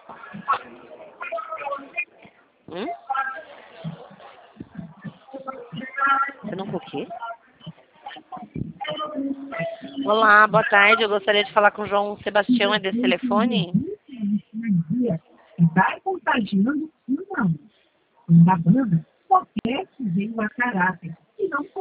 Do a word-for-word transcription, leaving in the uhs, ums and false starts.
Hum? Você não o quê? Olá, boa tarde. Eu gostaria de falar com o João Sebastião. É desse telefone? Vai contagiando um a um. Da banda, só cresce veio a caráter. E não